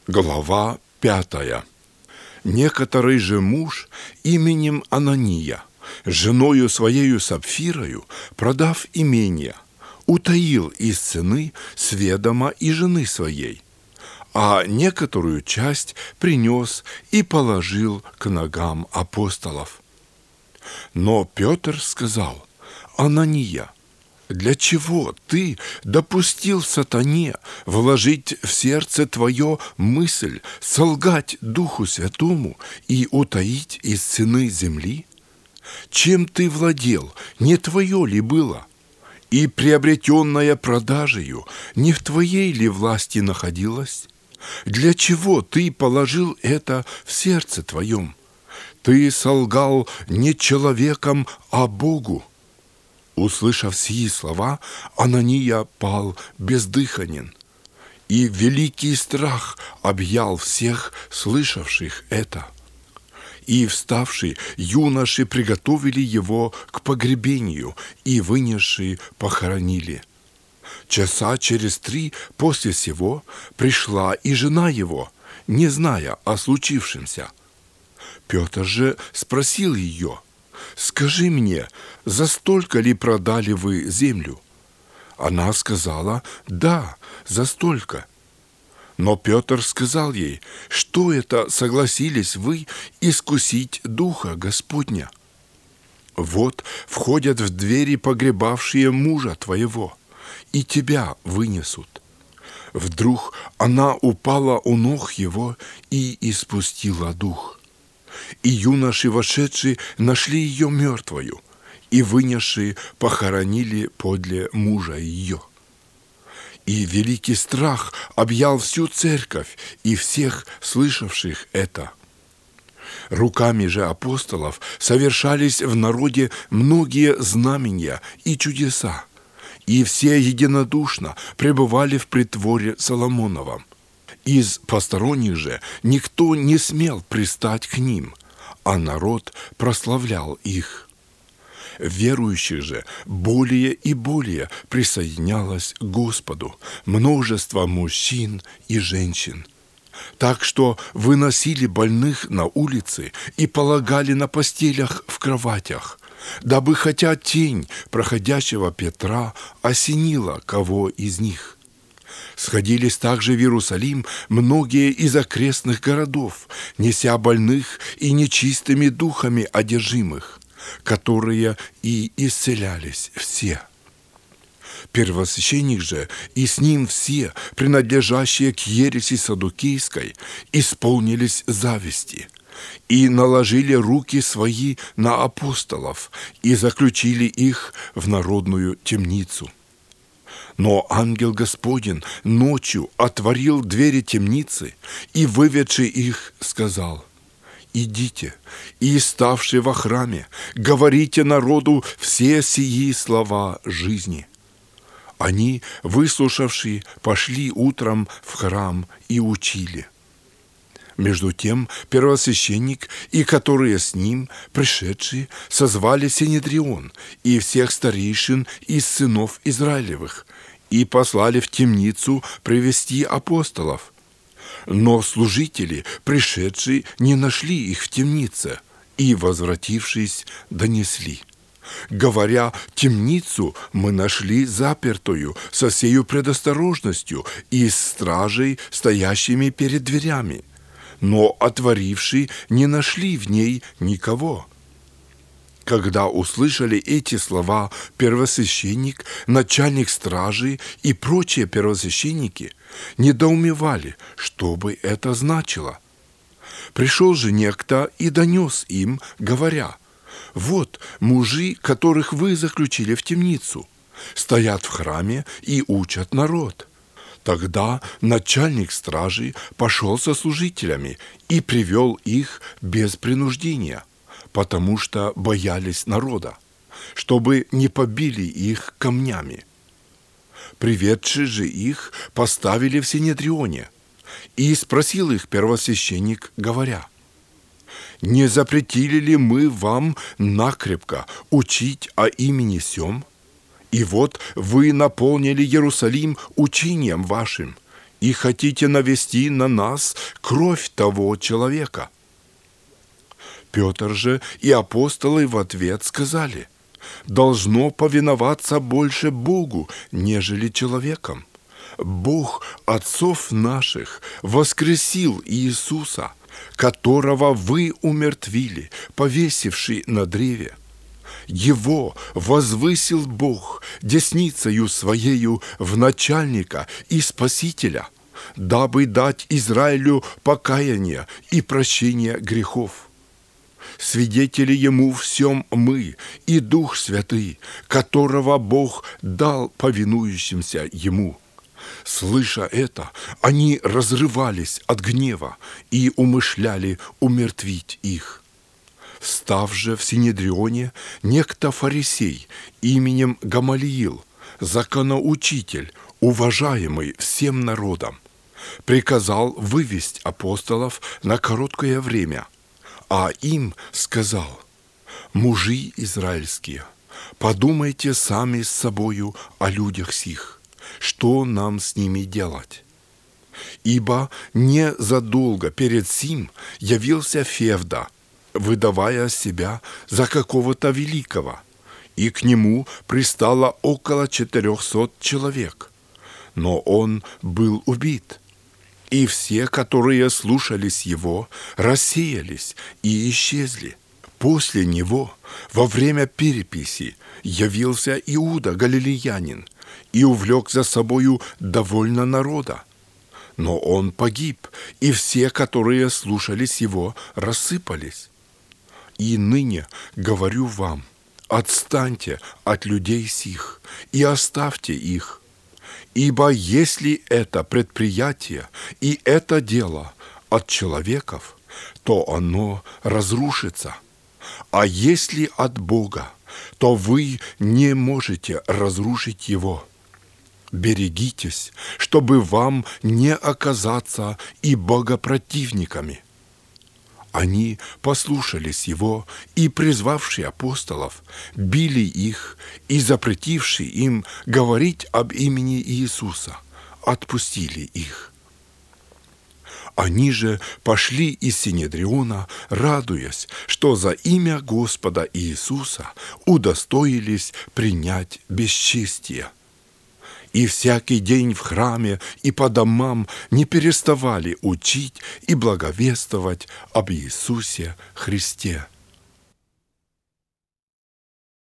Глава 5. Некоторый же муж именем Анания, женою своею Сапфирою, продав имение, утаил из цены с ведома и жены своей, а некоторую часть принес и положил к ногам апостолов. Но Петр сказал: «Анания, для чего ты допустил сатане вложить в сердце твое мысль солгать Духу Святому и утаить из цены земли? Чем ты владел, не твое ли было? И приобретенное продажею не в твоей ли власти находилось? Для чего ты положил это в сердце твоем? Ты солгал не человеком, а Богу». Услышав сии слова, Анания пал бездыханен, и великий страх объял всех слышавших это. И, вставшие, юноши приготовили его к погребению и, вынесшие, похоронили. Часа через 3 после сего пришла и жена его, не зная о случившемся. Петр же спросил ее: «Скажи мне, за столько ли продали вы землю?» Она сказала: «Да, за столько». Но Петр сказал ей: «Что это согласились вы искусить Духа Господня? Вот входят в двери погребавшие мужа твоего, и тебя вынесут». Вдруг она упала у ног его и испустила дух. И юноши, вошедшие, нашли ее мертвою, и, вынесшие, похоронили подле мужа ее. И великий страх объял всю церковь и всех слышавших это. Руками же апостолов совершались в народе многие знамения и чудеса, и все единодушно пребывали в притворе Соломоновом. Из посторонних же никто не смел пристать к ним, а народ прославлял их. Верующих же более и более присоединялось к Господу множество мужчин и женщин, так что выносили больных на улицы и полагали на постелях в кроватях, дабы хотя тень проходящего Петра осенила кого из них. Сходились также в Иерусалим многие из окрестных городов, неся больных и нечистыми духами одержимых, которые и исцелялись все. Первосвященник же и с ним все, принадлежащие к ереси саддукейской, исполнились зависти и наложили руки свои на апостолов и заключили их в народную темницу. Но ангел Господень ночью отворил двери темницы и, выведший их, сказал: «Идите и, ставшие во храме, говорите народу все сии слова жизни». Они, выслушавшие, пошли утром в храм и учили. Между тем первосвященник и которые с ним, пришедшие, созвали Синедрион и всех старейшин из сынов Израилевых и послали в темницу привести апостолов. Но служители, пришедшие, не нашли их в темнице и, возвратившись, донесли, говоря: «Темницу мы нашли запертую со сею предосторожностью и с стражей, стоящими перед дверями, но отворившие не нашли в ней никого». Когда услышали эти слова первосвященник, начальник стражи и прочие первосвященники, недоумевали, что бы это значило. Пришел же некто и донес им, говоря: «Вот мужи, которых вы заключили в темницу, стоят в храме и учат народ». Тогда начальник стражи пошел со служителями и привел их без принуждения, потому что боялись народа, чтобы не побили их камнями. Приведшие же их поставили в Синедрионе, и спросил их первосвященник, говоря: «Не запретили ли мы вам накрепко учить о имени сем? И вот вы наполнили Иерусалим учением вашим, и хотите навести на нас кровь того человека». Петр же и апостолы в ответ сказали: «Должно повиноваться больше Богу, нежели человекам. Бог отцов наших воскресил Иисуса, которого вы умертвили, повесивший на древе. Его возвысил Бог десницею Своею в начальника и Спасителя, дабы дать Израилю покаяние и прощение грехов. Свидетели Ему всем мы и Дух Святый, которого Бог дал повинующимся Ему». Слыша это, они разрывались от гнева и умышляли умертвить их. Встав же в Синедрионе, некто фарисей именем Гамалиил, законоучитель, уважаемый всем народом, приказал вывести апостолов на короткое время, а им сказал: «Мужи израильские, подумайте сами с собою о людях сих, что нам с ними делать? Ибо незадолго перед сим явился Февда, выдавая себя за какого-то великого, и к нему пристало около 400 человек, но он был убит. И все, которые слушались его, рассеялись и исчезли. После него, во время переписи, явился Иуда Галилеянин и увлек за собою довольно народа. Но он погиб, и все, которые слушались его, рассыпались. И ныне говорю вам: отстаньте от людей сих и оставьте их. Ибо если это предприятие и это дело от человеков, то оно разрушится. А если от Бога, то вы не можете разрушить его. Берегитесь, чтобы вам не оказаться и богопротивниками». Они послушались его, и, призвавшие апостолов, били их и, запретившие им говорить об имени Иисуса, отпустили их. Они же пошли из Синедриона, радуясь, что за имя Господа Иисуса удостоились принять бесчестие. И всякий день в храме и по домам не переставали учить и благовествовать об Иисусе Христе.